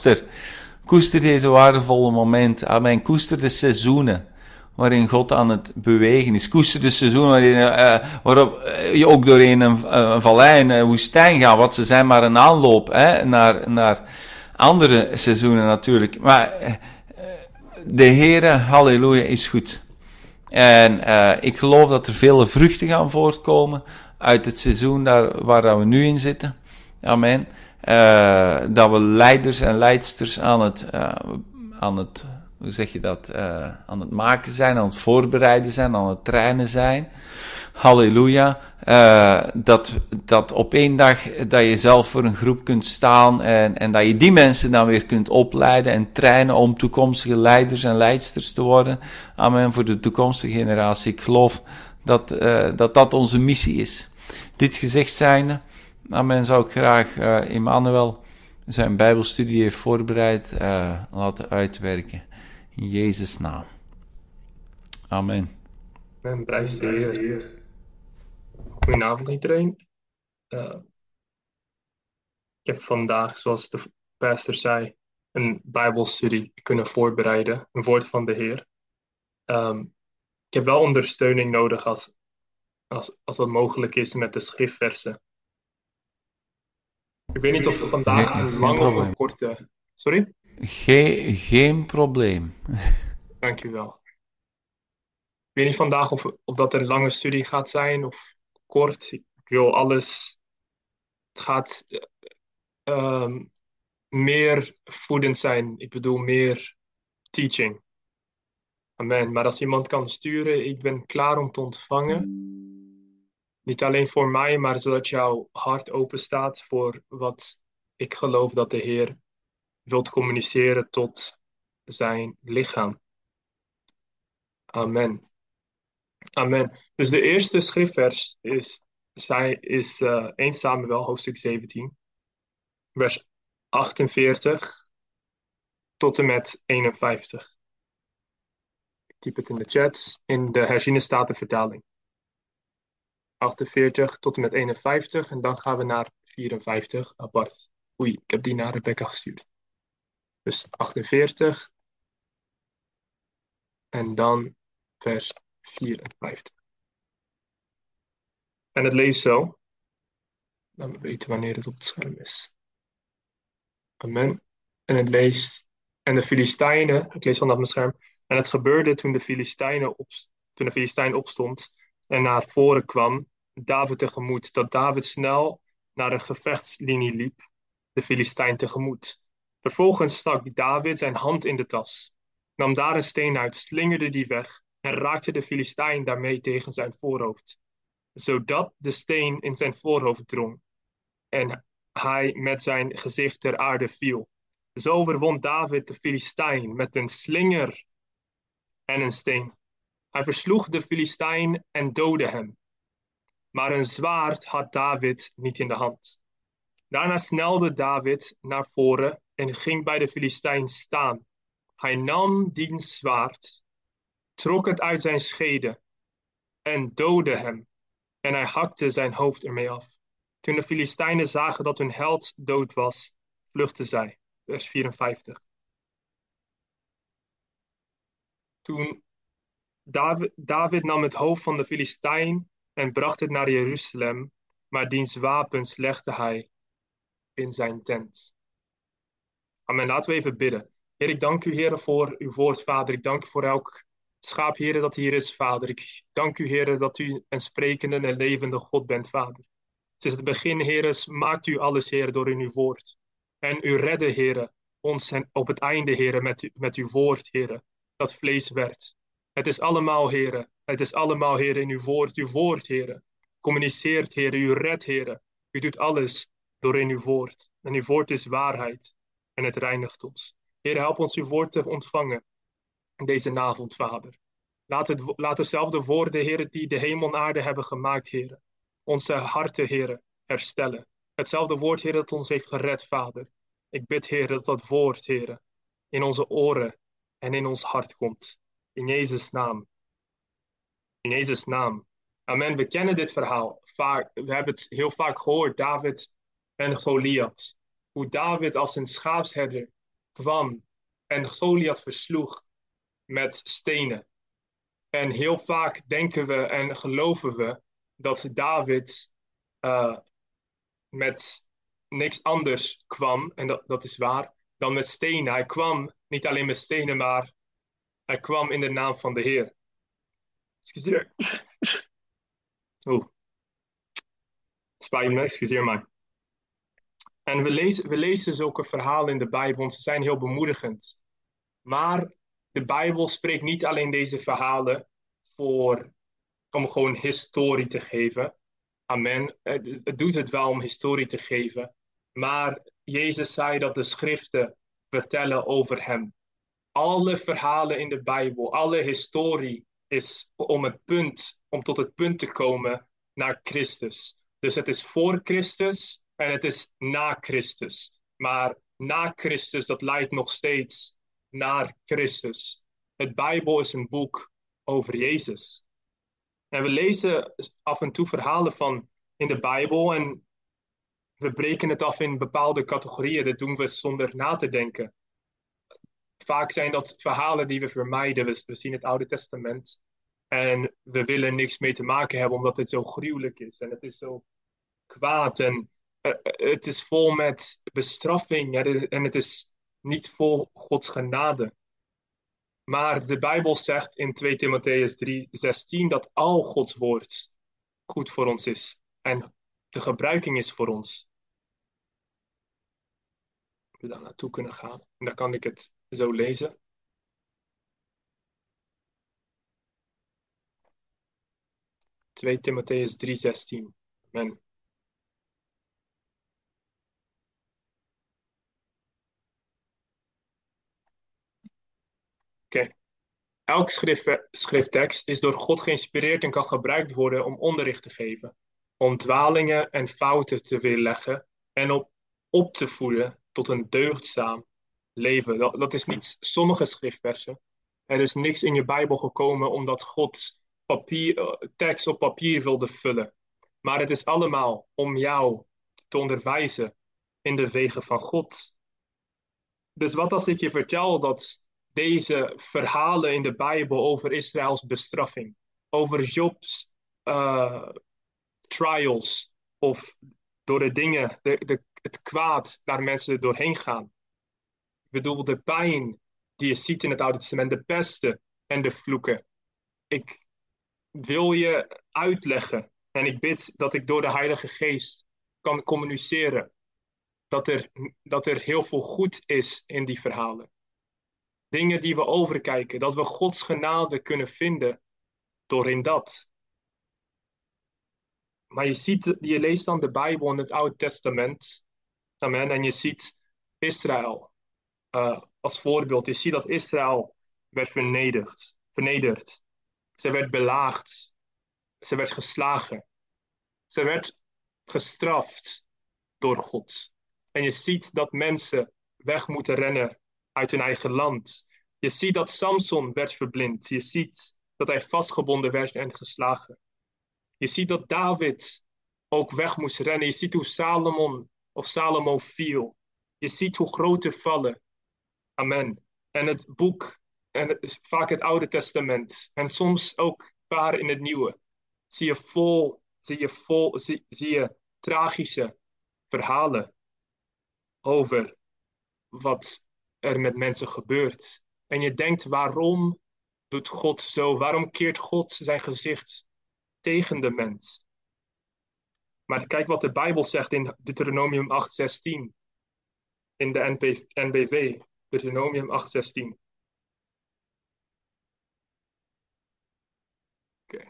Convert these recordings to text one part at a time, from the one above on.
Koester deze waardevolle momenten. Amen. Koester de seizoenen waarin God aan het bewegen is. Koester de seizoenen waarop je ook doorheen een vallei, een woestijn gaat. Wat ze zijn maar een aanloop naar andere seizoenen natuurlijk. Maar de Heere, halleluja, is goed. En ik geloof dat er vele vruchten gaan voortkomen uit het seizoen waar we nu in zitten. Amen. Dat we leiders en leidsters aan het hoe zeg je dat, aan het maken zijn, aan het voorbereiden zijn, aan het trainen zijn. Halleluja. Dat op één dag dat je zelf voor een groep kunt staan en dat je die mensen dan weer kunt opleiden en trainen om toekomstige leiders en leidsters te worden. Amen, voor de toekomstige generatie. Ik geloof dat onze missie is. Dit gezegd zijnde, amen, zou ik graag Emmanuel zijn bijbelstudie heeft voorbereid laten uitwerken. In Jezus' naam. Amen. En prijs de Heer. Goedenavond iedereen. Ik heb vandaag, zoals de pastor zei, een bijbelstudie kunnen voorbereiden. Een woord van de Heer. Ik heb wel ondersteuning nodig als dat mogelijk is met de schriftversen. Ik weet niet of vandaag een lange of een korte... Sorry? Geen probleem. Dank u wel. Ik weet niet vandaag of dat een lange studie gaat zijn of kort. Ik wil alles... Het gaat meer voedend zijn. Ik bedoel meer teaching. Amen. Maar als iemand kan sturen, ik ben klaar om te ontvangen. Niet alleen voor mij, maar zodat jouw hart open staat voor wat ik geloof dat de Heer wilt communiceren tot zijn lichaam. Amen. Amen. Dus de eerste schriftvers is 1 Samuel, hoofdstuk 17, vers 48 tot en met 51. Ik typ het in de chat, in de herziene statenvertaling. 48 tot en met 51 en dan gaan we naar 54 apart. Oei, ik heb die naar Rebecca gestuurd. Dus 48 en dan vers 54. En het leest zo. Dan we weten wanneer het op het scherm is. Amen. En het leest. En de Filistijnen, ik lees vanaf mijn scherm. En het gebeurde toen de Filistijn opstond en naar voren kwam, David tegemoet, dat David snel naar een gevechtslinie liep, de Filistijn tegemoet. Vervolgens stak David zijn hand in de tas, nam daar een steen uit, slingerde die weg en raakte de Filistijn daarmee tegen zijn voorhoofd, zodat de steen in zijn voorhoofd drong en hij met zijn gezicht ter aarde viel. Zo overwon David de Filistijn met een slinger en een steen. Hij versloeg de Filistijn en doodde hem. Maar een zwaard had David niet in de hand. Daarna snelde David naar voren en ging bij de Filistijn staan. Hij nam diens zwaard, trok het uit zijn schede en doodde hem. En hij hakte zijn hoofd ermee af. Toen de Filistijnen zagen dat hun held dood was, vluchtten zij. Vers 54. Toen David nam het hoofd van de Filistijn en bracht het naar Jeruzalem, maar diens wapens legde hij in zijn tent. Amen. Laten we even bidden. Heer, ik dank u, Heer, voor uw woord, Vader. Ik dank u voor elk schaap, Heer, dat hier is, Vader. Ik dank u, Heer, dat u een sprekende en levende God bent, Vader. Sinds het begin, Heer, maakt u alles, Heer, door in uw woord. En u redde, Heer, ons en op het einde, Heer, met uw woord, Heer, dat vlees werd. Het is allemaal, Heer. Het is allemaal, Heer, in uw woord, Heer. Communiceert, Heer. U redt, Heer. U doet alles door in uw woord. En uw woord is waarheid. En het reinigt ons. Heer, help ons uw woord te ontvangen deze avond, Vader. Laat dezelfde woorden, Heer, die de hemel en aarde hebben gemaakt, Heer, onze harten, Heer, herstellen. Hetzelfde woord, Heer, dat ons heeft gered, Vader. Ik bid, Heer, dat dat woord, Heer, in onze oren en in ons hart komt. In Jezus' naam. In Jezus' naam. Amen. We kennen dit verhaal. We hebben het heel vaak gehoord. David en Goliath. Hoe David als een schaapsherder kwam en Goliath versloeg met stenen. En heel vaak denken we en geloven we dat David met niks anders kwam, en dat is waar, dan met stenen. Hij kwam niet alleen met stenen, maar hij kwam in de naam van de Heer. Excuseer. Oeh, spijt me, excuseer mij. En we lezen zulke verhalen in de Bijbel, want ze zijn heel bemoedigend. Maar de Bijbel spreekt niet alleen deze verhalen om gewoon historie te geven. Amen. Het doet het wel om historie te geven. Maar Jezus zei dat de schriften vertellen over hem. Alle verhalen in de Bijbel, alle historie is om tot het punt te komen naar Christus. Dus het is voor Christus en het is na Christus. Maar na Christus, dat leidt nog steeds naar Christus. Het Bijbel is een boek over Jezus. En we lezen af en toe verhalen van in de Bijbel en we breken het af in bepaalde categorieën. Dat doen we zonder na te denken. Vaak zijn dat verhalen die we vermijden. We zien het Oude Testament en we willen niks mee te maken hebben omdat het zo gruwelijk is en het is zo kwaad en het is vol met bestraffing en het is niet vol Gods genade. Maar de Bijbel zegt in 2 Timotheüs 3:16 dat al Gods woord goed voor ons is en de gebruiking is voor ons. We daar naartoe kunnen gaan en dan kan ik het zo lezen. 2 Timotheüs 3:16. Amen. Oké. Elke schrifttekst is door God geïnspireerd en kan gebruikt worden om onderricht te geven, om dwalingen en fouten te weerleggen en op te voeden tot een deugdzaam leven. Dat is niet sommige schriftversen. Er is niks in je Bijbel gekomen omdat God tekst op papier wilde vullen. Maar het is allemaal om jou te onderwijzen in de wegen van God. Dus wat als ik je vertel dat deze verhalen in de Bijbel over Israëls bestraffing, over Jobs trials of door de dingen, het kwaad waar mensen doorheen gaan. Ik bedoel, de pijn die je ziet in het Oude Testament, de pesten en de vloeken. Ik wil je uitleggen en ik bid dat ik door de Heilige Geest kan communiceren dat er heel veel goed is in die verhalen. Dingen die we overkijken, dat we Gods genade kunnen vinden door in dat. Maar je leest dan de Bijbel in het Oude Testament, amen, en je ziet Israël als voorbeeld. Je ziet dat Israël werd vernederd. Ze werd belaagd. Ze werd geslagen. Ze werd gestraft door God. En je ziet dat mensen weg moeten rennen uit hun eigen land. Je ziet dat Samson werd verblind. Je ziet dat hij vastgebonden werd en geslagen. Je ziet dat David ook weg moest rennen. Je ziet hoe Salomo viel. Je ziet hoe grote vallen. Amen. En het boek, vaak het Oude Testament, en soms ook paar in het Nieuwe, zie je tragische verhalen over wat er met mensen gebeurt. En je denkt, waarom doet God zo? Waarom keert God zijn gezicht tegen de mens? Maar kijk wat de Bijbel zegt in Deuteronomium 8:16. In de NBV. Deuteronomium 8:16. Oké.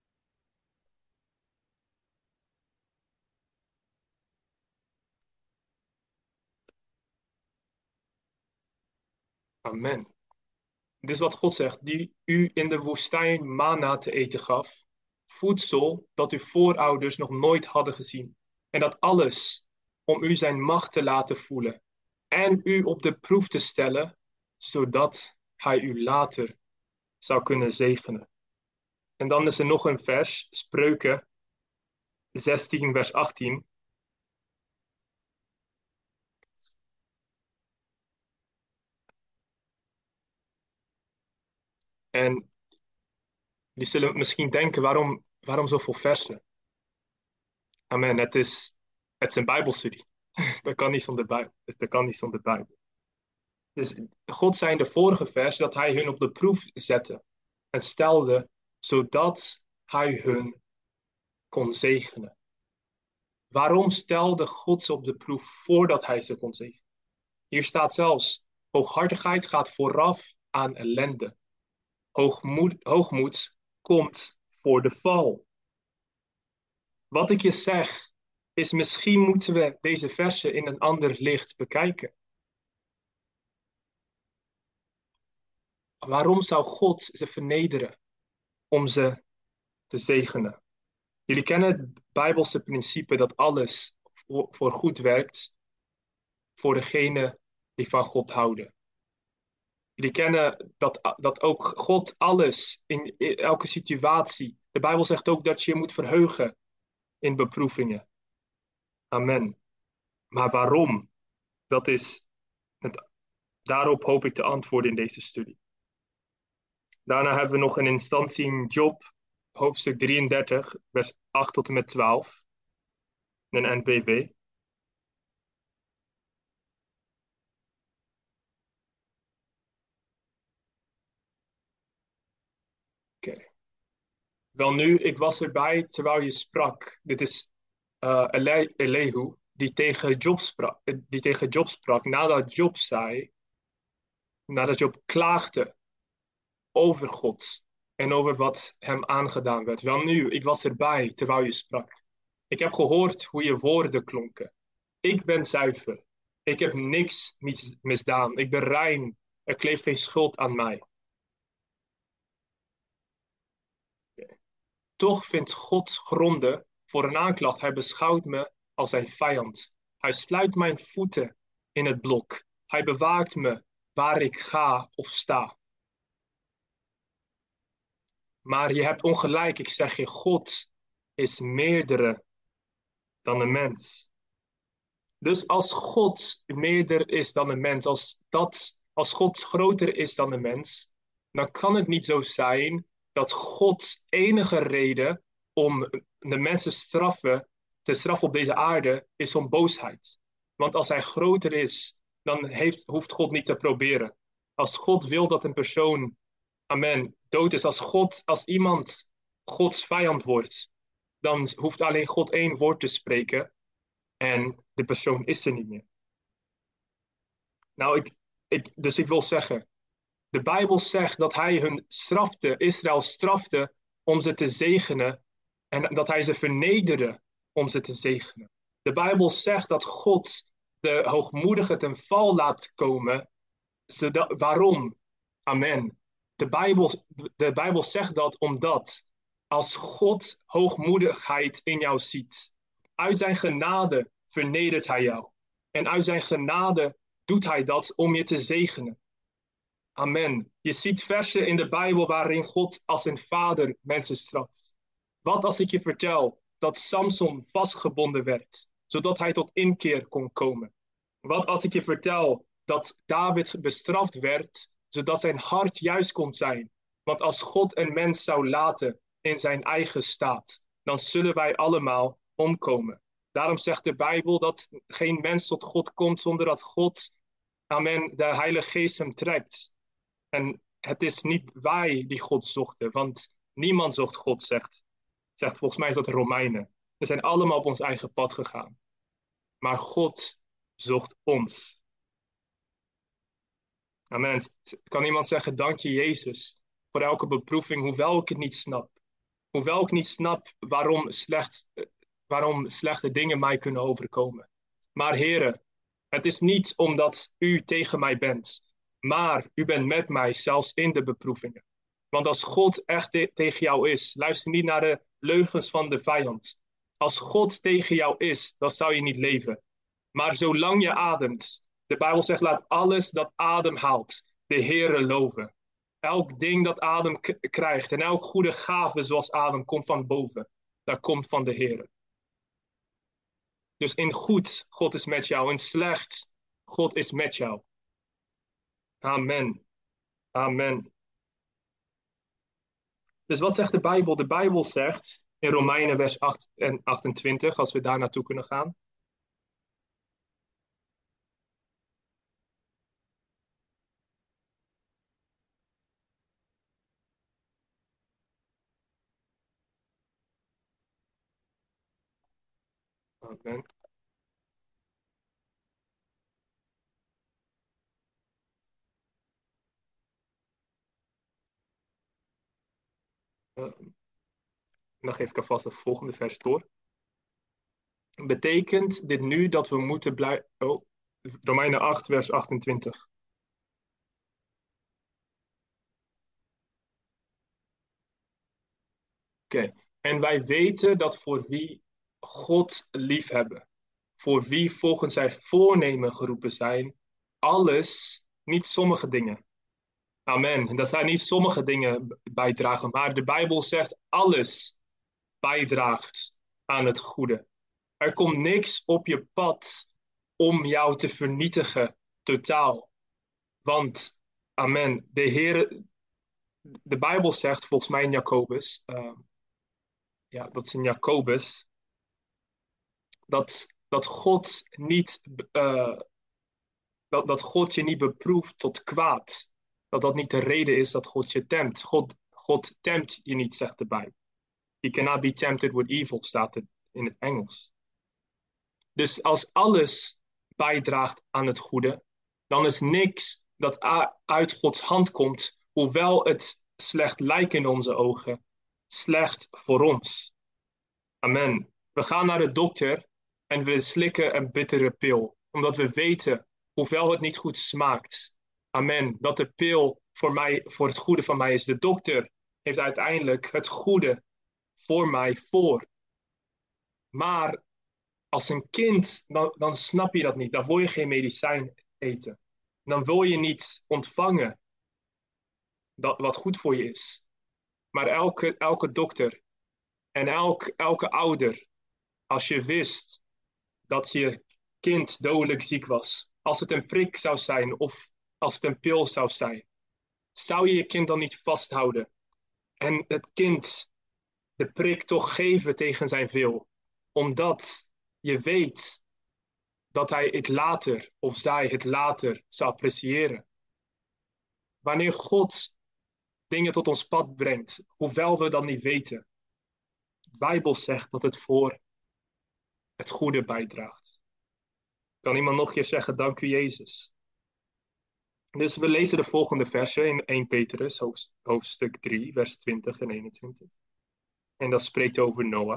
Amen. Dit is wat God zegt, die u in de woestijn manna te eten gaf, voedsel dat uw voorouders nog nooit hadden gezien. En dat alles om u zijn macht te laten voelen en u op de proef te stellen, zodat hij u later zou kunnen zegenen. En dan is er nog een vers, Spreuken 16, vers 18. En jullie zullen misschien denken, waarom zoveel versen? Amen, het is een Bijbelstudie. Dat kan niet zonder Bijbel. Dat kan niet zonder Bijbel. Dus God zei in de vorige vers dat hij hun op de proef zette en stelde, zodat hij hun kon zegenen. Waarom stelde God ze op de proef voordat hij ze kon zegenen? Hier staat zelfs, hooghartigheid gaat vooraf aan ellende. Hoogmoed komt voor de val. Wat ik je zeg, is misschien moeten we deze versen in een ander licht bekijken. Waarom zou God ze vernederen om ze te zegenen? Jullie kennen het Bijbelse principe dat alles voor goed werkt voor degenen die van God houden. Jullie kennen dat ook God alles in elke situatie. De Bijbel zegt ook dat je je moet verheugen in beproevingen. Amen. Maar waarom? Dat is daarop hoop ik te antwoorden in deze studie. Daarna hebben we nog een instantie in Job, hoofdstuk 33, vers 8 tot en met 12. Een NBV. Oké. Welnu, ik was erbij terwijl je sprak. Dit is Elihu, die tegen Job sprak nadat Job klaagde over God en over wat hem aangedaan werd. Welnu, ik was erbij terwijl je sprak. Ik heb gehoord hoe je woorden klonken. Ik ben zuiver. Ik heb niks misdaan. Ik ben rein. Er kleeft geen schuld aan mij. Toch vindt God gronden voor een aanklacht. Hij beschouwt me als zijn vijand. Hij sluit mijn voeten in het blok. Hij bewaakt me waar ik ga of sta. Maar je hebt ongelijk, ik zeg je, God is meerdere dan een mens. Dus als God meerder is dan een mens, als God groter is dan een mens, dan kan het niet zo zijn dat Gods enige reden om de mensen te straffen op deze aarde, is om boosheid. Want als hij groter is, dan hoeft God niet te proberen. Als God wil dat een persoon, amen, dood is, als iemand Gods vijand wordt, dan hoeft alleen God één woord te spreken en de persoon is er niet meer. Nou, dus ik wil zeggen, de Bijbel zegt dat hij Israël strafte om ze te zegenen en dat hij ze vernederde om ze te zegenen. De Bijbel zegt dat God de hoogmoedigen ten val laat komen. Waarom? Amen. De Bijbel zegt dat omdat als God hoogmoedigheid in jou ziet, uit zijn genade vernedert hij jou. En uit zijn genade doet hij dat om je te zegenen. Amen. Je ziet versen in de Bijbel waarin God als een vader mensen straft. Wat als ik je vertel dat Samson vastgebonden werd, zodat hij tot inkeer kon komen? Wat als ik je vertel dat David bestraft werd, zodat zijn hart juist kon zijn? Want als God een mens zou laten in zijn eigen staat, dan zullen wij allemaal omkomen. Daarom zegt de Bijbel dat geen mens tot God komt zonder dat God, amen, de Heilige Geest hem trekt. En het is niet wij die God zochten, want niemand zocht God, zegt volgens mij is dat de Romeinen. We zijn allemaal op ons eigen pad gegaan. Maar God zocht ons. Amen. Kan iemand zeggen, dank je Jezus voor elke beproeving, hoewel ik het niet snap. Hoewel ik niet snap waarom slechte dingen mij kunnen overkomen. Maar heren, het is niet omdat u tegen mij bent, maar u bent met mij zelfs in de beproevingen. Want als God echt tegen jou is, luister niet naar de leugens van de vijand. Als God tegen jou is, dan zou je niet leven. Maar zolang je ademt, de Bijbel zegt, laat alles dat adem haalt, de Heere loven. Elk ding dat adem krijgt en elk goede gave zoals adem komt van boven. Dat komt van de Heere. Dus in goed, God is met jou. In slecht, God is met jou. Amen. Amen. Dus wat zegt de Bijbel? De Bijbel zegt in Romeinen vers 8 en 28, als we daar naartoe kunnen gaan. Amen. Uh, dan geef ik alvast het volgende vers door. Betekent dit nu dat we moeten blijven... Oh, Romeinen 8 vers 28. Oké. En wij weten dat voor wie God liefhebben, voor wie volgens zijn voornemen geroepen zijn, alles, niet sommige dingen. Amen. En dat zijn niet sommige dingen bijdragen, maar de Bijbel zegt alles bijdraagt aan het goede. Er komt niks op je pad om jou te vernietigen, totaal. Want, amen, de Bijbel zegt volgens mij in Jacobus, ja, dat is in Jacobus, dat God niet, dat God je niet beproeft tot kwaad. Dat dat niet de reden is dat God je tempt. God tempt je niet, zegt de Bijbel. You cannot be tempted with evil, staat het in het Engels. Dus als alles bijdraagt aan het goede, dan is niks dat uit Gods hand komt, hoewel het slecht lijkt in onze ogen, slecht voor ons. Amen. We gaan naar de dokter en we slikken een bittere pil, omdat we weten, hoewel het niet goed smaakt. Amen. Dat de pil voor mij, voor het goede van mij is. De dokter heeft uiteindelijk het goede voor mij voor. Maar als een kind, dan snap je dat niet. Dan wil je geen medicijn eten. Dan wil je niet ontvangen wat goed voor je is. Maar elke dokter en elke ouder, als je wist dat je kind dodelijk ziek was, als het een prik zou zijn of als het een pil zou zijn, zou je je kind dan niet vasthouden en het kind de prik toch geven tegen zijn wil, omdat je weet dat hij het later of zij het later zal appreciëren. Wanneer God dingen tot ons pad brengt, hoewel we dat niet weten, de Bijbel zegt dat het voor het goede bijdraagt. Kan iemand nog een keer zeggen, dank u Jezus? Dus we lezen de volgende versen in 1 Petrus, hoofdstuk 3, vers 20 en 21. En dat spreekt over Noach.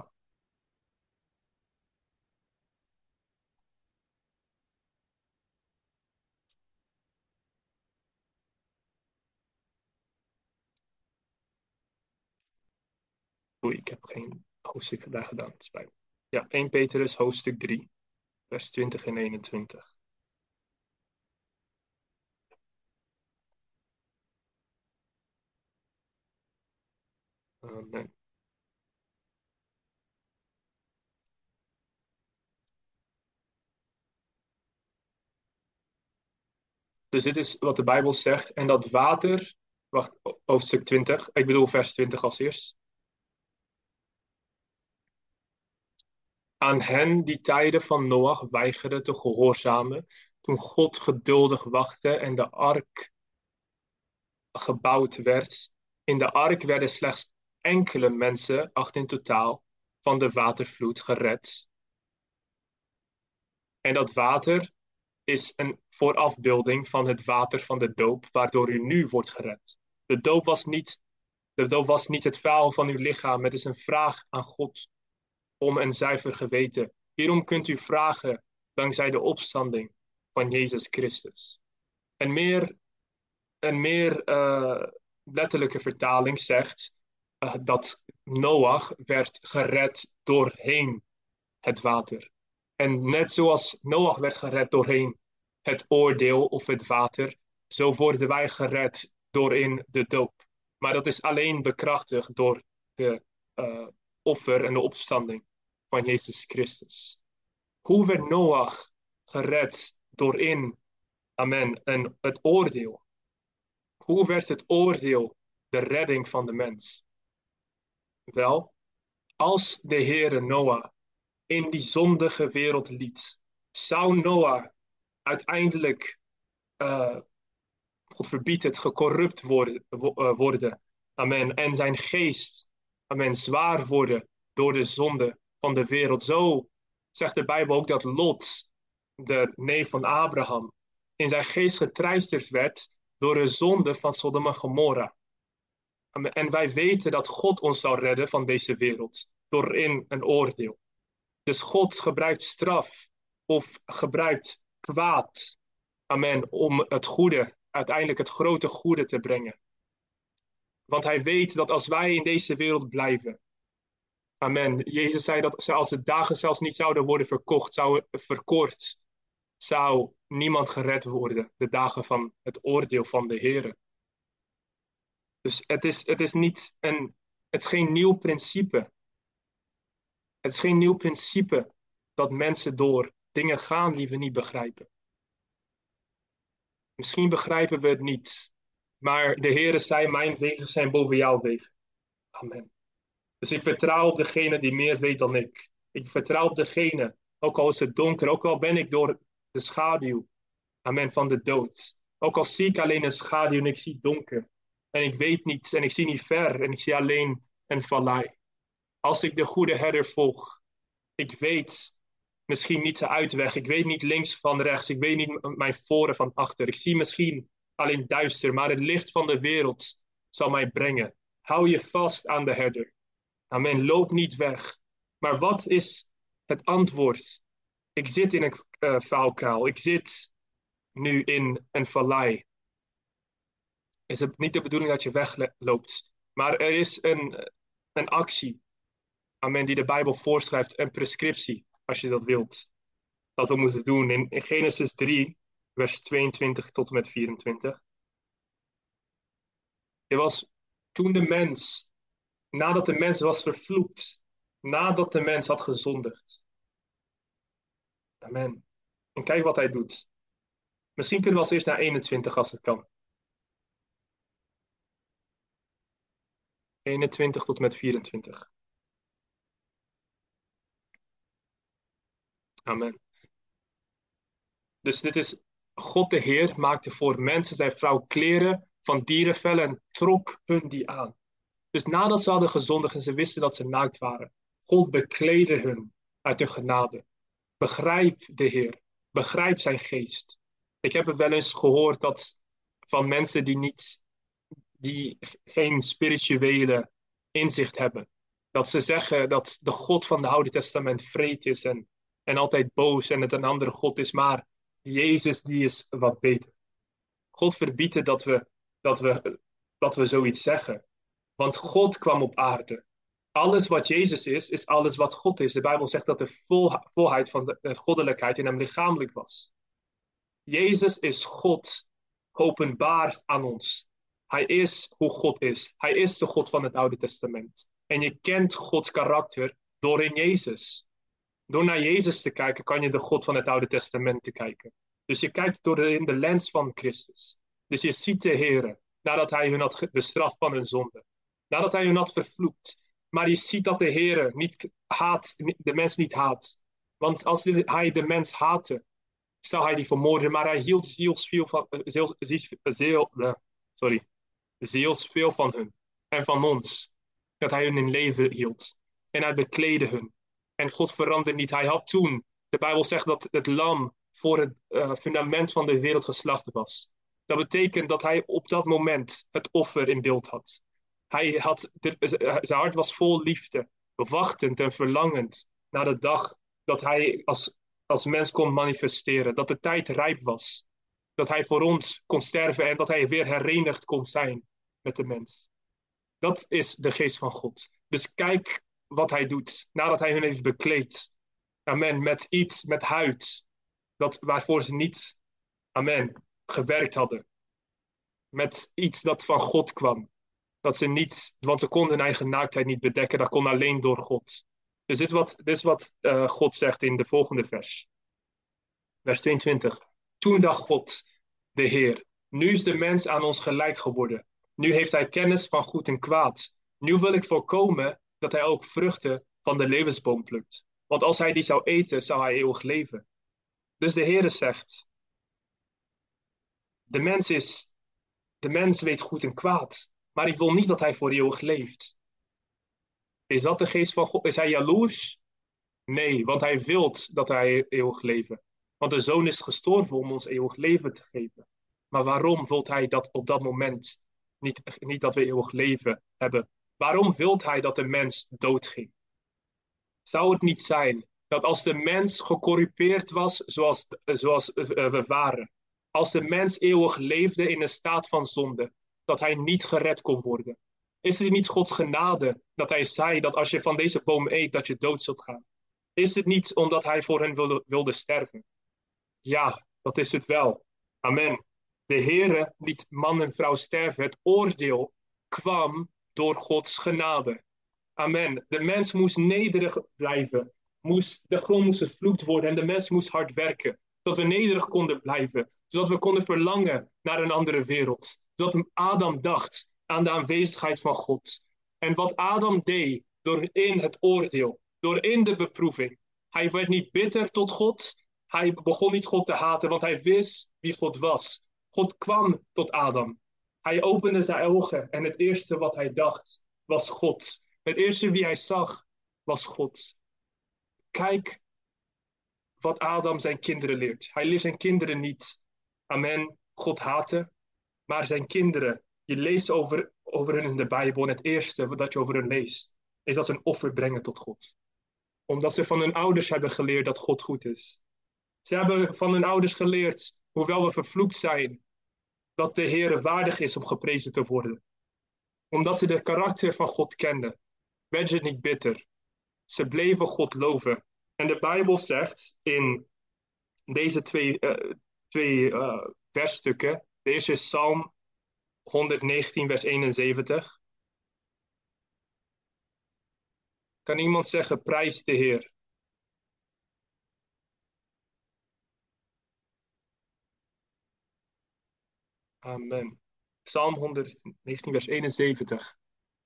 Oei, ik heb geen hoofdstuk vandaag gedaan. Het spijt me. Ja, 1 Petrus, hoofdstuk 3, vers 20 en 21. Amen. Dus dit is wat de Bijbel zegt. En dat water, wacht, hoofdstuk 20, ik bedoel vers 20 als eerst. Aan hen die tijden van Noach weigerden te gehoorzamen, toen God geduldig wachtte en de ark gebouwd werd. In de ark werden slechts enkele mensen, 8 in totaal, van de watervloed gered. En dat water is een voorafbeelding van het water van de doop, waardoor u nu wordt gered. De doop was niet het vuil van uw lichaam, het is een vraag aan God om een zuiver geweten. Hierom kunt u vragen dankzij de opstanding van Jezus Christus. Een meer letterlijke vertaling zegt dat Noach werd gered doorheen het water. En net zoals Noach werd gered doorheen het oordeel of het water, zo worden wij gered doorheen de doop. Maar dat is alleen bekrachtigd door de offer en de opstanding van Jezus Christus. Hoe werd Noach gered doorheen, amen, en het oordeel? Hoe werd het oordeel de redding van de mens? Wel, als de Heere Noach in die zondige wereld liet, zou Noach uiteindelijk, God verbiedt het, gecorrupt worden. Amen. En zijn geest, amen, zwaar worden door de zonde van de wereld. Zo zegt de Bijbel ook dat Lot, de neef van Abraham, in zijn geest getreisterd werd door de zonde van Sodom en Gomorra. Amen. En wij weten dat God ons zal redden van deze wereld door in een oordeel. Dus God gebruikt straf of gebruikt kwaad, amen, om het goede, uiteindelijk het grote goede te brengen. Want hij weet dat als wij in deze wereld blijven, amen. Jezus zei dat als de dagen zelfs niet zouden worden verkort, zou niemand gered worden, de dagen van het oordeel van de Heer. Dus het is niet het is geen nieuw principe. Het is geen nieuw principe dat mensen door dingen gaan die we niet begrijpen. Misschien begrijpen we het niet, maar de Heere zei, mijn wegen zijn boven jouw wegen. Amen. Dus ik vertrouw op degene die meer weet dan ik. Ik vertrouw op degene, ook al is het donker, ook al ben ik door de schaduw, amen, van de dood. Ook al zie ik alleen een schaduw en ik zie donker. En ik weet niets en ik zie niet ver en ik zie alleen een vallei. Als ik de goede herder volg, ik weet misschien niet de uitweg. Ik weet niet links van rechts. Ik weet niet mijn voren van achter. Ik zie misschien alleen duister, maar het licht van de wereld zal mij brengen. Hou je vast aan de herder. Amen. Loop niet weg. Maar wat is het antwoord? Ik zit in een vuilkuil. Ik zit nu in een vallei. Is het niet de bedoeling dat je wegloopt, maar er is een actie, amen, die de Bijbel voorschrijft, een prescriptie, als je dat wilt, dat we moeten doen. In Genesis 3, vers 22 tot en met 24. Het was toen nadat de mens was vervloekt, nadat de mens had gezondigd. Amen. En kijk wat hij doet. Misschien kunnen we als eerst naar 21 als het kan. 21 tot en met 24. Amen. Dus dit is God de Heer maakte voor mensen zijn vrouw kleren van dierenvellen en trok hun die aan. Dus nadat ze hadden gezondigd en ze wisten dat ze naakt waren, God bekleedde hun uit de genade. Begrijp de Heer, begrijp zijn geest. Ik heb het wel eens gehoord dat van mensen die geen spirituele inzicht hebben. Dat ze zeggen dat de God van het Oude Testament wreed is en altijd boos en het een andere God is, maar Jezus die is wat beter. God verbiedt dat we, dat we zoiets zeggen. Want God kwam op aarde. Alles wat Jezus is alles wat God is. De Bijbel zegt dat de volheid van de goddelijkheid in hem lichamelijk was. Jezus is God openbaar aan ons. Hij is hoe God is. Hij is de God van het Oude Testament. En je kent Gods karakter door in Jezus. Door naar Jezus te kijken, kan je de God van het Oude Testament te kijken. Dus je kijkt door in de lens van Christus. Dus je ziet de Heer, nadat hij hun had bestraft van hun zonde. Nadat hij hun had vervloekt. Maar je ziet dat de Heer de mens niet haat. Want als hij de mens haatte, zou hij die vermoorden. Maar hij hield zielsveel van hun en van ons. Dat hij hun in leven hield. En hij bekleedde hun. En God veranderde niet. Hij had toen, de Bijbel zegt dat het lam voor het fundament van de wereld geslacht was. Dat betekent dat hij op dat moment het offer in beeld had. Zijn hart was vol liefde, wachtend en verlangend naar de dag dat hij als mens kon manifesteren. Dat de tijd rijp was. Dat hij voor ons kon sterven en dat hij weer herenigd kon zijn met de mens. Dat is de geest van God. Dus kijk wat hij doet nadat hij hun heeft bekleed. Amen. Met huid. Waarvoor ze niet, amen, gewerkt hadden. Met iets dat van God kwam. Want ze konden hun eigen naaktheid niet bedekken. Dat kon alleen door God. Dus dit is wat God zegt in de volgende vers. Vers 22. Toen dacht God, de Heer, nu is de mens aan ons gelijk geworden. Nu heeft hij kennis van goed en kwaad. Nu wil ik voorkomen dat hij ook vruchten van de levensboom plukt. Want als hij die zou eten, zou hij eeuwig leven. Dus de Heere zegt, de mens is, de mens weet goed en kwaad, maar ik wil niet dat hij voor eeuwig leeft. Is dat de geest van God? Is hij jaloers? Nee, want hij wil dat hij eeuwig leven. Want de Zoon is gestorven om ons eeuwig leven te geven. Maar waarom wil hij dat op dat moment niet dat we eeuwig leven hebben? Waarom wil hij dat de mens doodging? Zou het niet zijn dat als de mens gecorrumpeerd was zoals we waren, als de mens eeuwig leefde in een staat van zonde, dat hij niet gered kon worden? Is het niet Gods genade dat hij zei dat als je van deze boom eet, dat je dood zult gaan? Is het niet omdat hij voor hen wilde sterven? Ja, dat is het wel. Amen. De Heere liet man en vrouw sterven. Het oordeel kwam door Gods genade. Amen. De mens moest nederig blijven. De grond moest gevloekt worden en de mens moest hard werken. Zodat we nederig konden blijven. Zodat we konden verlangen naar een andere wereld. Zodat Adam dacht aan de aanwezigheid van God. En wat Adam deed door in het oordeel, door in de beproeving. Hij werd niet bitter tot God. Hij begon niet God te haten, want hij wist wie God was. God kwam tot Adam. Hij opende zijn ogen en het eerste wat hij dacht was God. Het eerste wie hij zag was God. Kijk wat Adam zijn kinderen leert. Hij leert zijn kinderen niet, amen, God haten, maar zijn kinderen. Je leest over hen in de Bijbel en het eerste dat je over hen leest, is dat ze een offer brengen tot God. Omdat ze van hun ouders hebben geleerd dat God goed is. Ze hebben van hun ouders geleerd, hoewel we vervloekt zijn, dat de Heer waardig is om geprezen te worden. Omdat ze de karakter van God kenden, werden ze niet bitter. Ze bleven God loven. En de Bijbel zegt in deze twee versstukken. De eerste is Psalm 119, vers 71. Kan iemand zeggen, prijs de Heer? Amen. Psalm 119, vers 71.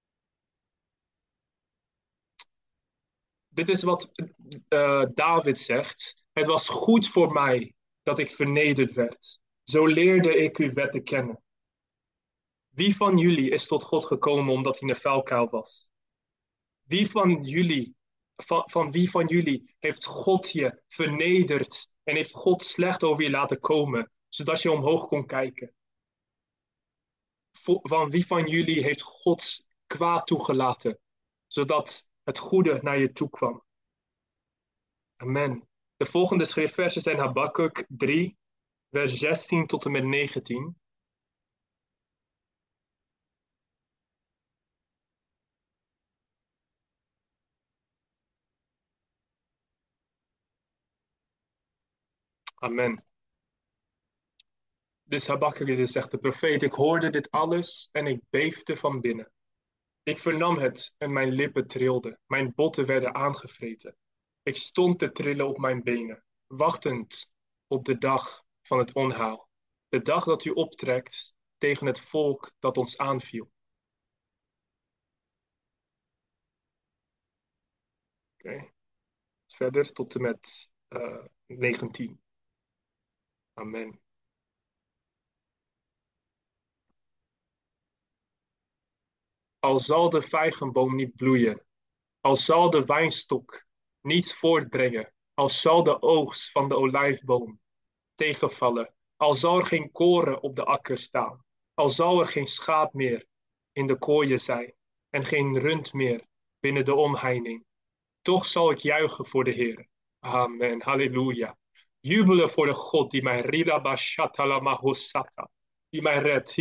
Dit is wat David zegt. Het was goed voor mij dat ik vernederd werd. Zo leerde ik uw wetten kennen. Wie van jullie is tot God gekomen omdat hij in een vuilkuil was? Wie van jullie, van wie van jullie heeft God je vernederd en heeft God slecht over je laten komen, zodat je omhoog kon kijken? Van wie van jullie heeft God kwaad toegelaten, zodat het goede naar je toe kwam? Amen. De volgende schriftversen zijn Habakkuk 3, vers 16 tot en met 19. Amen. Dus Habakkuk zegt de profeet, ik hoorde dit alles en ik beefde van binnen. Ik vernam het en mijn lippen trilden, mijn botten werden aangevreten. Ik stond te trillen op mijn benen, wachtend op de dag van het onheil. De dag dat u optrekt tegen het volk dat ons aanviel. Oké. Verder tot en met 19. Amen. Al zal de vijgenboom niet bloeien, al zal de wijnstok niets voortbrengen, al zal de oogst van de olijfboom tegenvallen, al zal er geen koren op de akker staan, al zal er geen schaap meer in de kooien zijn en geen rund meer binnen de omheining. Toch zal ik juichen voor de Heer. Amen, halleluja. Jubelen voor de God die mij die mij redt.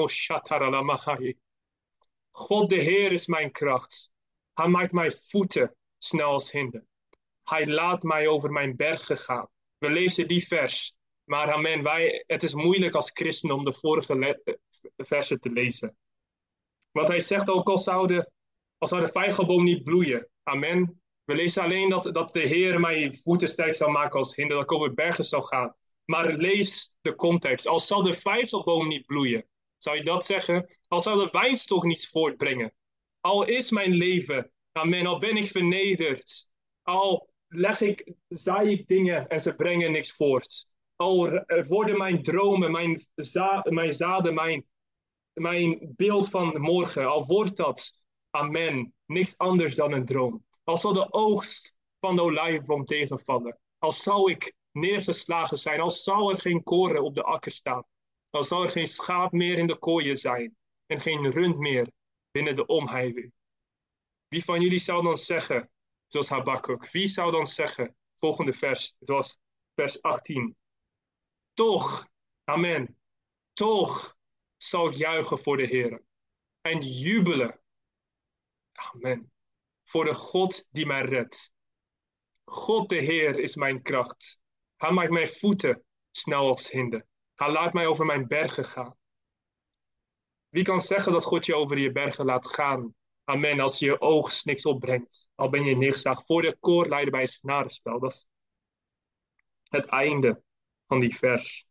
God de Heer is mijn kracht. Hij maakt mijn voeten snel als hinder. Hij laat mij over mijn bergen gaan. We lezen die vers. Maar amen, het is moeilijk als christenen om de vorige versen te lezen. Want hij zegt ook al zou de vijgenboom niet bloeien. Amen. We lezen alleen dat de Heer mij voeten sterk zal maken als hinder, dat ik over bergen zal gaan. Maar lees de context. Al zal de vijgenboom niet bloeien. Zou je dat zeggen? Al zal de wijnstok niets voortbrengen. Al is mijn leven Amen. Al ben ik vernederd. Al zaai ik dingen en ze brengen niks voort. Al worden mijn dromen, mijn zaden, mijn beeld van morgen. Al wordt dat, amen, niks anders dan een droom. Al zal de oogst van de olijfboom tegenvallen. Al zou ik neergeslagen zijn. Al zou er geen koren op de akker staan. Al zou er geen schaap meer in de kooien zijn. En geen rund meer binnen de omheining. Wie van jullie zou dan zeggen, zoals Habakkuk, wie zou dan zeggen, volgende vers, zoals vers 18, toch, amen, toch zal ik juichen voor de Heer en jubelen, amen, voor de God die mij redt. God de Heer is mijn kracht. Hij maakt mijn voeten snel als hinden. Hij laat mij over mijn bergen gaan. Wie kan zeggen dat God je over je bergen laat gaan? Amen, als je oogst niks opbrengt. Al ben je neergeslagen voor de koorleider bij een snarenspel. Dat is het einde van die vers.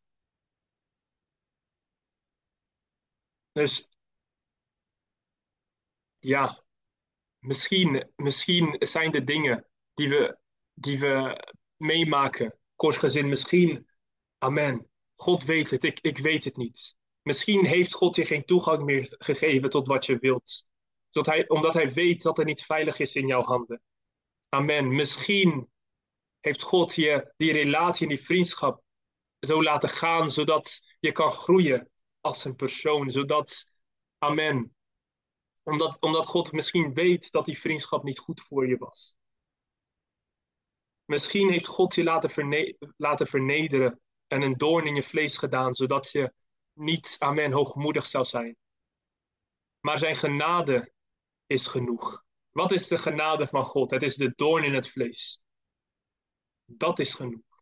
Dus ja, misschien zijn de dingen die we meemaken, kort gezin, misschien, amen, God weet het, ik weet het niet. Misschien heeft God je geen toegang meer gegeven tot wat je wilt. Omdat hij weet dat het niet veilig is in jouw handen. Amen. Misschien heeft God je die relatie en die vriendschap zo laten gaan, zodat je kan groeien als een persoon. Amen. Omdat God misschien weet dat die vriendschap niet goed voor je was. Misschien heeft God je laten vernederen en een doorn in je vlees gedaan, zodat je niet, amen, hoogmoedig zou zijn. Maar zijn genade is genoeg. Wat is de genade van God? Het is de doorn in het vlees. Dat is genoeg.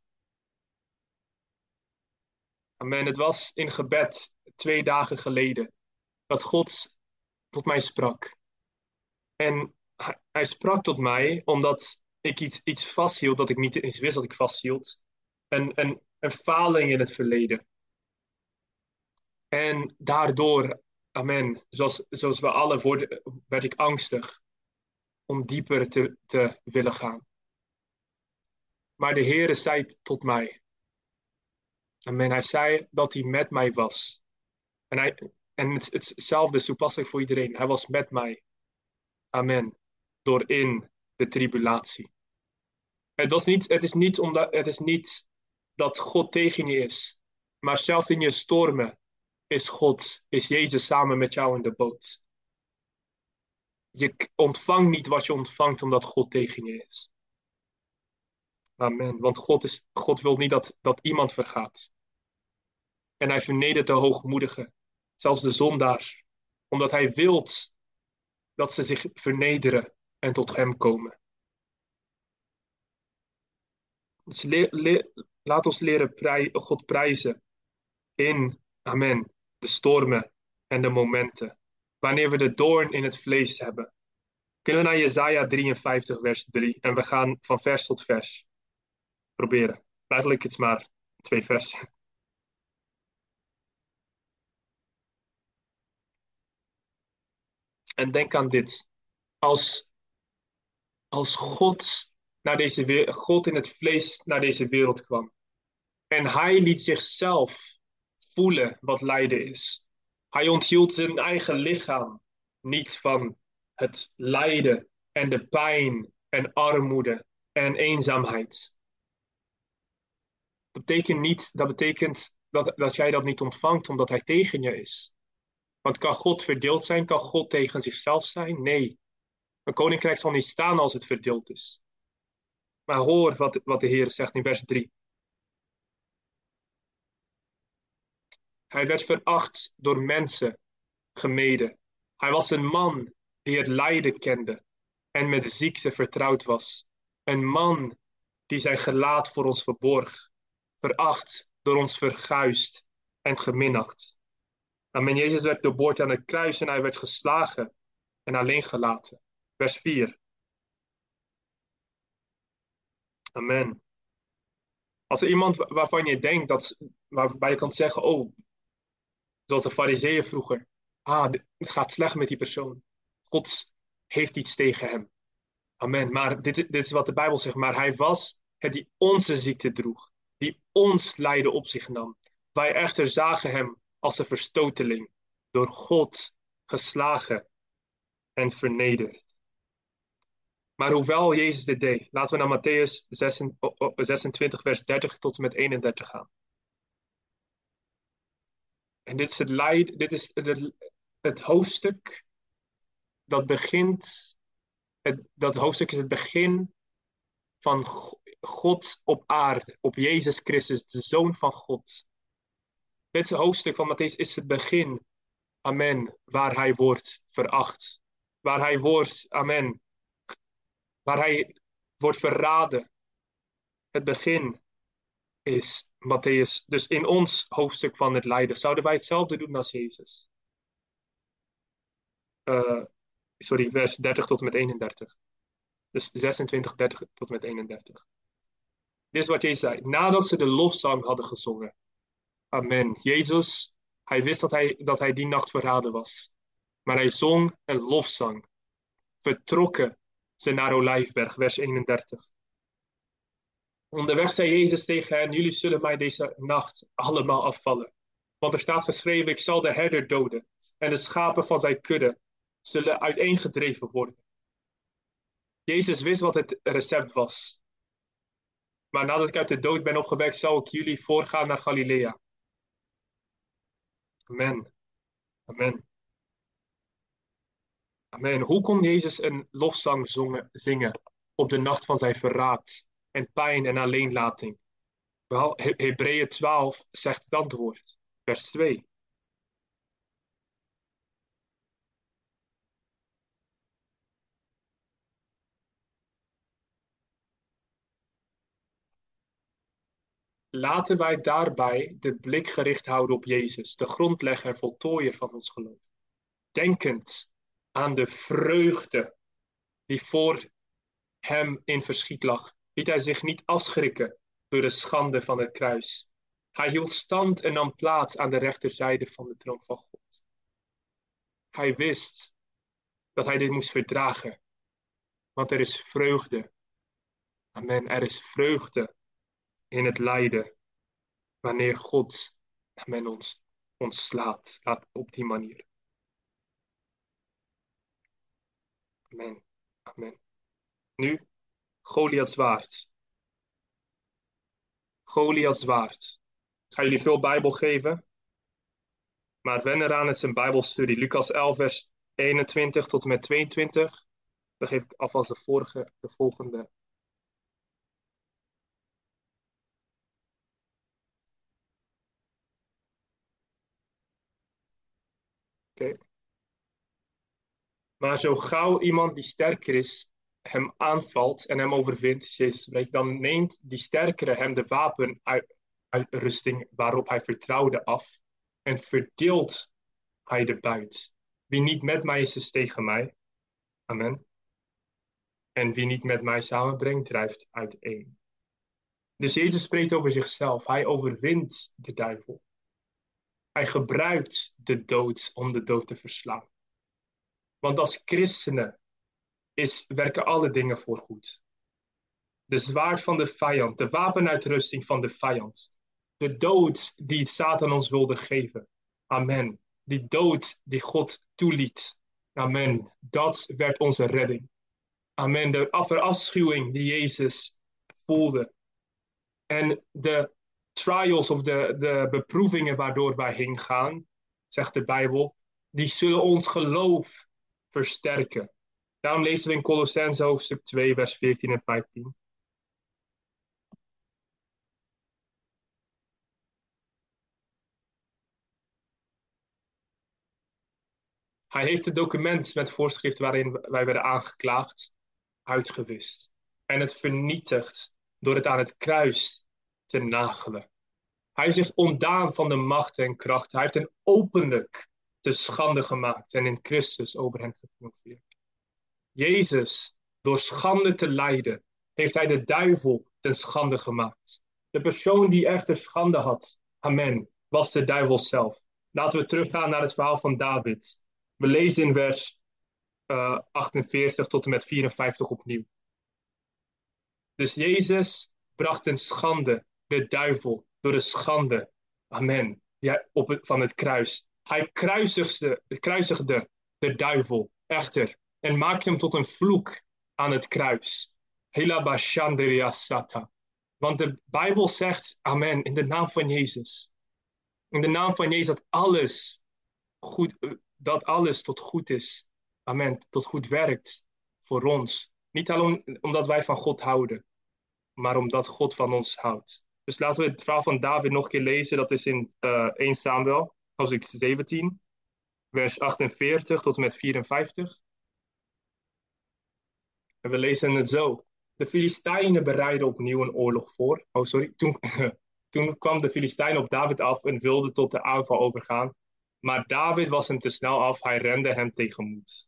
Amen. Het was in gebed 2 dagen geleden dat God tot mij sprak. En hij sprak tot mij omdat ik iets vasthield dat ik niet eens wist dat ik vasthield. Een faling in het verleden. En daardoor, amen, zoals we allen werd ik angstig om dieper te willen gaan. Maar de Heere zei tot mij, amen, hij zei dat hij met mij was. En hetzelfde is toepasselijk voor iedereen. Hij was met mij. Amen. Door in de tribulatie. Het is niet dat God tegen je is. Maar zelfs in je stormen is Jezus samen met jou in de boot. Je ontvangt niet wat je ontvangt omdat God tegen je is. Amen. Want God wil niet dat iemand vergaat. En hij vernedert de hoogmoedigen, zelfs de zondaars, omdat hij wilt dat ze zich vernederen en tot hem komen. Dus laat ons leren God prijzen in, amen, de stormen en de momenten. Wanneer we de doorn in het vlees hebben. Kunnen we naar Jesaja 53 vers 3 en we gaan van vers tot vers proberen. Eigenlijk is het maar 2 versen. En denk aan dit. Als God in het vlees naar deze wereld kwam. En hij liet zichzelf voelen wat lijden is. Hij onthield zijn eigen lichaam niet van het lijden en de pijn en armoede en eenzaamheid. Dat betekent dat jij dat niet ontvangt omdat hij tegen je is. Want kan God verdeeld zijn? Kan God tegen zichzelf zijn? Nee. Een koninkrijk zal niet staan als het verdeeld is. Maar hoor wat de Heer zegt in vers 3. Hij werd veracht door mensen, gemeden. Hij was een man die het lijden kende en met ziekte vertrouwd was. Een man die zijn gelaat voor ons verborg, veracht, door ons verguisd en geminacht. Amen. Jezus werd doorboord aan het kruis en hij werd geslagen en alleen gelaten. Vers 4. Amen. Als er iemand waarvan je denkt, waarbij je kan zeggen, oh, zoals de fariseeën vroeger, het gaat slecht met die persoon. God heeft iets tegen hem. Amen. Maar dit is wat de Bijbel zegt. Maar hij was het die onze ziekte droeg. Die ons lijden op zich nam. Wij echter zagen hem als een verstoteling. Door God geslagen en vernederd. Maar hoewel Jezus dit deed, laten we naar Matthäus 26, vers 30 tot en met 31 gaan. En dit is het hoofdstuk dat begint. Dat hoofdstuk is het begin van God op aarde, op Jezus Christus, de Zoon van God. Dit hoofdstuk van Matthäus is het begin, amen, waar hij wordt veracht. Waar hij wordt, amen, waar hij wordt verraden. Het begin is Matthäus. Dus in ons hoofdstuk van het lijden zouden wij hetzelfde doen als Jezus. Vers 30 tot en met 31. Dus 26, 30 tot en met 31. Dit is wat Jezus zei. Nadat ze de lofzang hadden gezongen. Amen. Jezus, hij wist dat hij die nacht verraden was. Maar hij zong een lofzang. Vertrokken ze naar Olijfberg, vers 31. Onderweg zei Jezus tegen hen, jullie zullen mij deze nacht allemaal afvallen. Want er staat geschreven, ik zal de herder doden. En de schapen van zijn kudde zullen uiteengedreven worden. Jezus wist wat het recept was. Maar nadat ik uit de dood ben opgewekt, zal ik jullie voorgaan naar Galilea. Amen. Amen. Amen. Hoe kon Jezus een lofzang zingen op de nacht van zijn verraad en pijn en alleenlating? Wel, Hebreeën 12 zegt het antwoord. Vers 2. Laten wij daarbij de blik gericht houden op Jezus, de grondlegger en voltooier van ons geloof. Denkend aan de vreugde die voor hem in verschiet lag, liet hij zich niet afschrikken door de schande van het kruis. Hij hield stand en nam plaats aan de rechterzijde van de troon van God. Hij wist dat hij dit moest verdragen, want er is vreugde. Amen, er is vreugde in het lijden, wanneer God, amen, ons slaat op die manier. Amen, amen. Nu, Goliaths zwaard. Goliaths zwaard. Ik ga jullie veel Bijbel geven, maar wen eraan, het is een Bijbelstudie. Lucas 11, vers 21 tot en met 22. Dan geef ik alvast de volgende. Oké. Maar zo gauw iemand die sterker is, hem aanvalt en hem overwint, Jezus spreekt, dan neemt die sterkere hem de wapenuitrusting waarop hij vertrouwde af en verdeelt hij de buit. Wie niet met mij is, is tegen mij. Amen. En wie niet met mij samenbrengt, drijft uiteen. Dus Jezus spreekt over zichzelf. Hij overwint de duivel. Hij gebruikt de dood om de dood te verslaan. Want als christenen werken alle dingen voor goed. De zwaard van de vijand, de wapenuitrusting van de vijand. De dood die Satan ons wilde geven. Amen. Die dood die God toeliet. Amen. Dat werd onze redding. Amen. De verafschuwing die Jezus voelde. En de trials of de beproevingen waardoor wij heen gaan, zegt de Bijbel, die zullen ons geloof versterken. Daarom lezen we in Colossenzen hoofdstuk 2, vers 14 en 15. Hij heeft het document met voorschrift waarin wij werden aangeklaagd, uitgewist. En het vernietigd door het aan het kruis te nagelen. Hij is zich ontdaan van de macht en kracht. Hij heeft hen openlijk te schande gemaakt en in Christus over hen getriomfeerd. Jezus, door schande te lijden, heeft hij de duivel ten schande gemaakt. De persoon die echter schande had, amen, was de duivel zelf. Laten we teruggaan naar het verhaal van David. We lezen in vers 48 tot en met 54 opnieuw. Dus Jezus bracht een schande, de duivel, door de schande, amen, ja, van het kruis. Hij kruisigde de duivel, echter, en maakte hem tot een vloek aan het kruis. Hela bashanderia sata. Want de Bijbel zegt, amen, in de naam van Jezus. In de naam van Jezus dat alles tot goed is. Amen, tot goed werkt voor ons. Niet alleen omdat wij van God houden, maar omdat God van ons houdt. Dus laten we het verhaal van David nog een keer lezen. Dat is in 1 Samuel, hoofdstuk 17, vers 48 tot en met 54. En we lezen het zo. De Filistijnen bereidden opnieuw een oorlog voor. Toen kwam de Filistijn op David af en wilde tot de aanval overgaan. Maar David was hem te snel af. Hij rende hem tegemoet.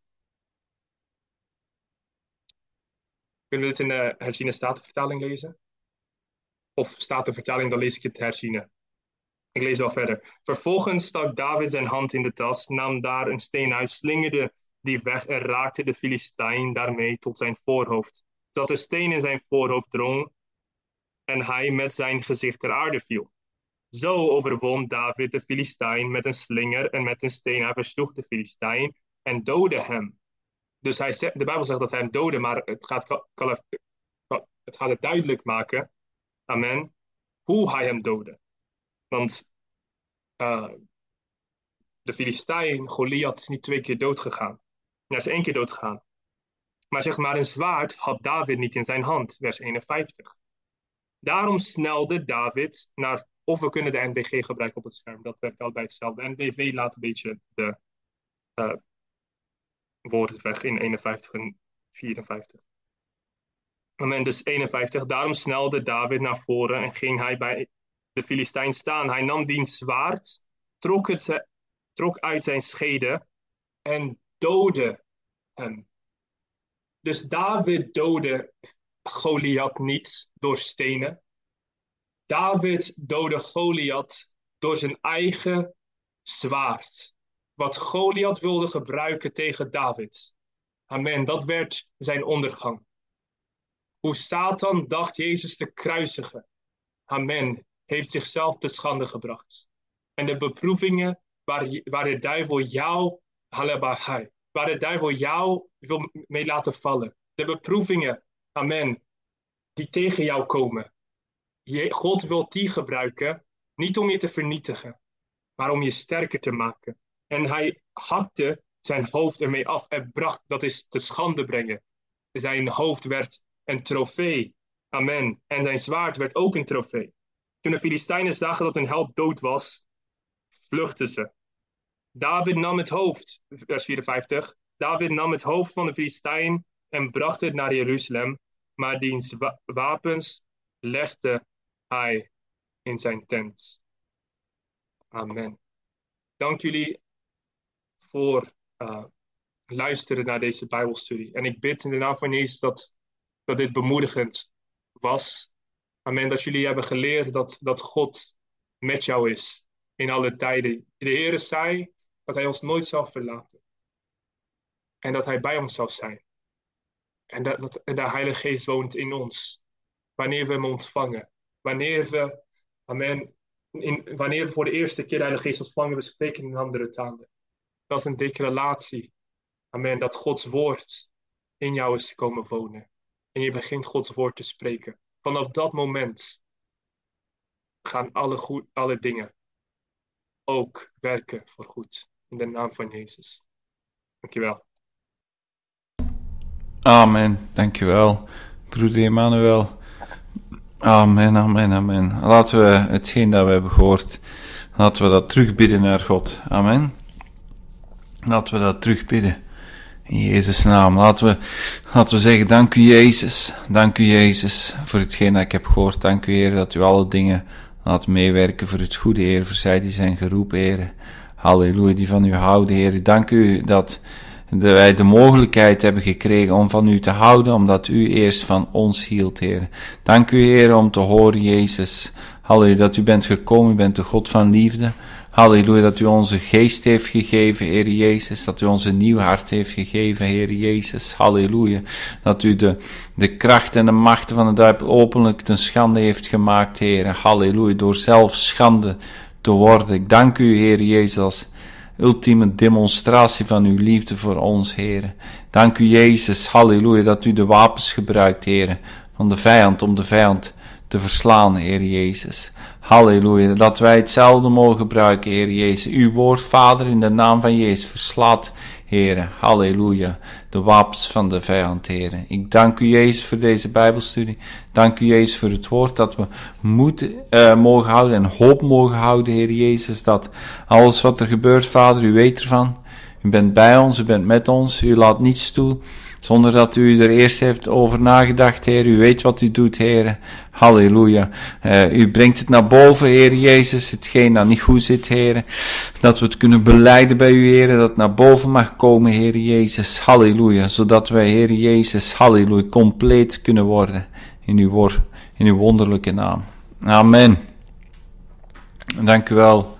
Kunnen we dit in de herziene statenvertaling lezen? Of statenvertaling, dan lees ik het herziene. Ik lees wel verder. Vervolgens stak David zijn hand in de tas, nam daar een steen uit, slingerde die weg en raakte de Filistijn daarmee tot zijn voorhoofd. Dat de steen in zijn voorhoofd drong en hij met zijn gezicht ter aarde viel. Zo overwon David de Filistijn met een slinger en met een steen. Hij versloeg de Filistijn en doodde hem. Dus de Bijbel zegt dat hij hem doodde, maar het gaat het duidelijk maken, amen, hoe hij hem doodde. Want de Filistijn, Goliath, is niet 2 keer doodgegaan. Hij is 1 keer doodgegaan. Maar zeg maar, een zwaard had David niet in zijn hand, vers 51. Daarom snelde David naar, of we kunnen de NBG gebruiken op het scherm, dat werkt altijd hetzelfde. NBV laat een beetje de woorden weg in 51 en 54. Amen, dus 51. Daarom snelde David naar voren en ging hij bij de Filistijn staan. Hij nam diens zwaard, trok uit zijn schede en doodde hem. Dus David doodde Goliath niet door stenen. David doodde Goliath door zijn eigen zwaard. Wat Goliath wilde gebruiken tegen David. Amen, dat werd zijn ondergang. Hoe Satan dacht Jezus te kruisigen. Amen, heeft zichzelf te schande gebracht. En de beproevingen waar de duivel jou, waar de duivel jou wil mee laten vallen. De beproevingen, amen, die tegen jou komen. God wil die gebruiken, niet om je te vernietigen, maar om je sterker te maken. En hij hakte zijn hoofd ermee af en bracht, dat is te schande brengen. Zijn hoofd werd een trofee. Amen. En zijn zwaard werd ook een trofee. Toen de Filistijnen zagen dat hun held dood was, vluchtten ze. David nam het hoofd, vers 54. David nam het hoofd van de Filistijn en bracht het naar Jeruzalem, maar diens wapens legde hij in zijn tent. Amen. Dank jullie voor luisteren naar deze Bijbelstudie. En ik bid in de naam van Jezus dat dit bemoedigend was. Amen. Dat jullie hebben geleerd dat God met jou is in alle tijden. De Heere zei dat hij ons nooit zal verlaten. En dat hij bij ons zal zijn. En dat de Heilige Geest woont in ons. Wanneer we hem ontvangen. Wanneer we voor de eerste keer de Heilige Geest ontvangen, we spreken in andere talen. Dat is een declaratie. Amen. Dat Gods woord in jou is komen wonen. En je begint Gods woord te spreken. Vanaf dat moment gaan alle dingen ook werken voor goed. In de naam van Jezus. Dankjewel. Amen. Dankjewel, broeder Emmanuel. Amen, amen, amen. Laten we hetgeen dat we hebben gehoord, laten we dat terugbidden naar God. Amen. Laten we dat terugbidden. In Jezus' naam. Laten we zeggen, dank u Jezus. Dank u Jezus voor hetgeen dat ik heb gehoord. Dank u Heer dat u alle dingen laat meewerken voor het goede, Heer. Voor zij die zijn geroepen, Heer. Halleluja, die van u houden, Heer. Dank u dat wij de mogelijkheid hebben gekregen om van u te houden, omdat u eerst van ons hield, Heer. Dank u, Heer, om te horen, Jezus. Halleluja, dat u bent gekomen, u bent de God van liefde. Halleluja, dat u onze geest heeft gegeven, Heer Jezus. Dat u ons een nieuw hart heeft gegeven, Heer Jezus. Halleluja. Dat u de kracht en de machten van de duivel openlijk ten schande heeft gemaakt, Heer. Halleluja, door zelf schande te worden. Ik dank u, Heer Jezus, als ultieme demonstratie van uw liefde voor ons, Heer. Dank u, Jezus, halleluja, dat u de wapens gebruikt, Heer, van de vijand, om de vijand te verslaan, Heer Jezus. Halleluja, dat wij hetzelfde mogen gebruiken, Heer Jezus. Uw woord, Vader, in de naam van Jezus, verslaat, Heer, halleluja, de wapens van de vijand, Heer. Ik dank u, Jezus, voor deze Bijbelstudie. Dank u, Jezus, voor het woord dat we moed mogen houden en hoop mogen houden, Heer Jezus, dat alles wat er gebeurt, Vader, u weet ervan. U bent bij ons, u bent met ons, u laat niets toe, zonder dat u er eerst heeft over nagedacht, Heer. U weet wat u doet, Heer. Halleluja. U brengt het naar boven, Heer Jezus, hetgeen dat niet goed zit, Heer. Dat we het kunnen belijden bij u, Heer, dat het naar boven mag komen, Heer Jezus. Halleluja. Zodat wij, Heer Jezus, halleluja, compleet kunnen worden in uw wonderlijke naam. Amen. Dank u wel.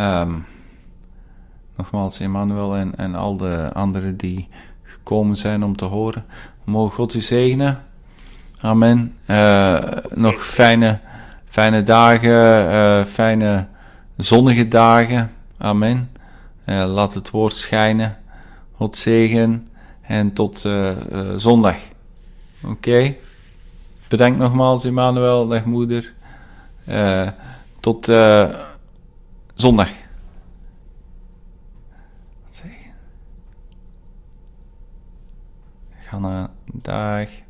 Nogmaals, Emmanuel en al de anderen die gekomen zijn om te horen. Mogen God u zegenen. Amen. Nog fijne dagen, fijne zonnige dagen. Amen. Laat het woord schijnen. God zegen. En tot zondag. Oké. Bedankt nogmaals, Emmanuel, legmoeder. Tot zondag. Gaan dag.